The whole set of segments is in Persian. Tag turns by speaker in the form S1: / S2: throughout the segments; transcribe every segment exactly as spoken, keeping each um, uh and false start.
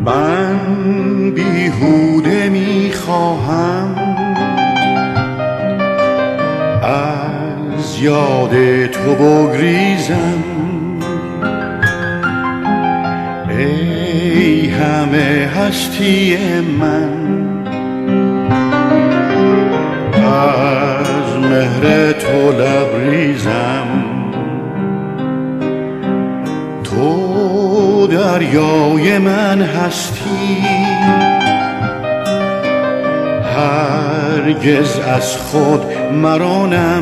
S1: من بیهوده میخواهم از یاد تو بگریزم، ای همه هستی من، از مهر تو لبریزم. تو دریای من هستی، هرگز از خود مرانم.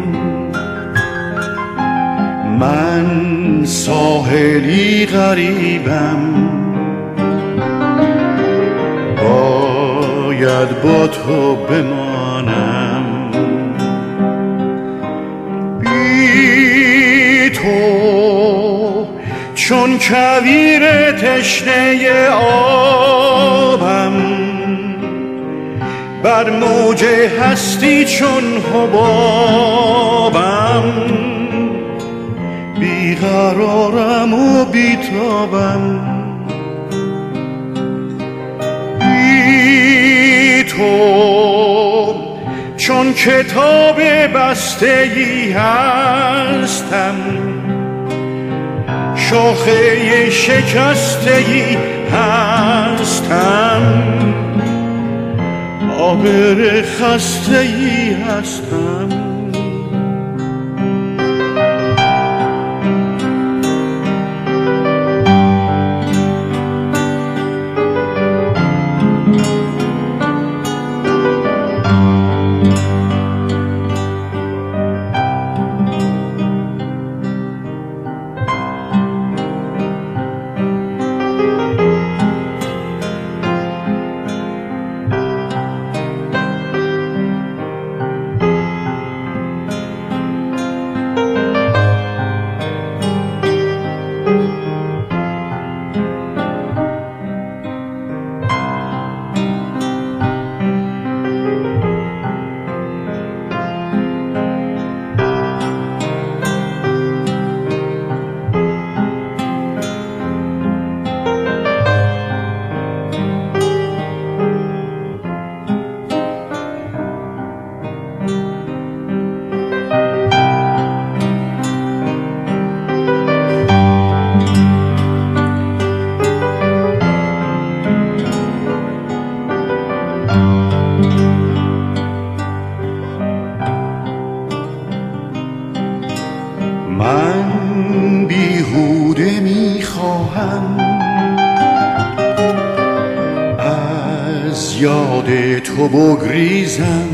S1: من ساحلی غریبم، باید با تو بمانم. بی تو چون کویر تشنه آبم، بر موج هستی چون حبابم. بیقرارم و بیتابم، بی تو چون کتاب بسته ای هستم، شاخه شکسته ای هستم، آبر خسته ای هستم. من بیهوده میخواهم از یاد تو بگریزم،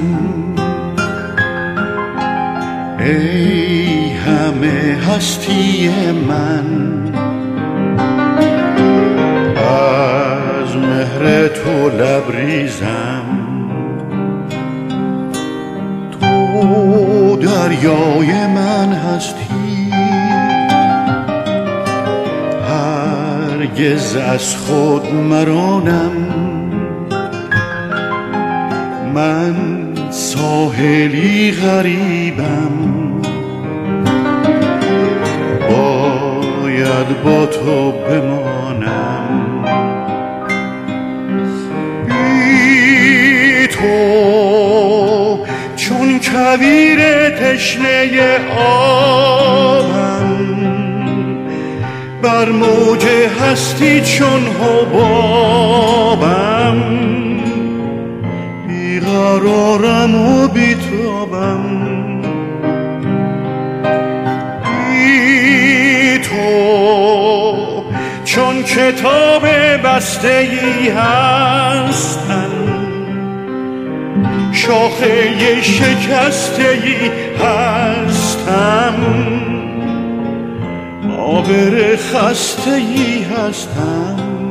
S1: ای همه هستی من، از مهر تو لبریزم. تو دریای من هستی، هرگز از خود مرانم. من ساحلی غریبم، باید با تو بمانم. بی تو چون کویر تشنه آبم، بر موج هستی چون حبابم. بیقرارم و بیتابم، بی تو چون کتاب بسته ای هستم، شاخه شکسته ای هستم، آبر خسته ای هستم.